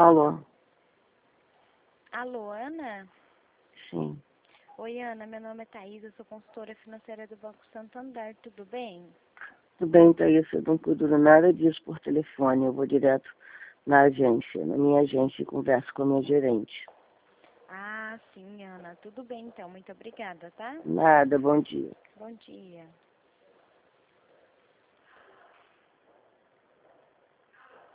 Alô? Alô, Ana? Sim. Oi, Ana, meu nome é Thaís, eu sou consultora financeira do Banco Santander, tudo bem? Tudo bem, Thaís, eu não cuido nada disso por telefone, eu vou direto na agência, na minha agência e converso com a minha gerente. Ah, sim, Ana, tudo bem então, muito obrigada, tá? Nada, bom dia. Bom dia.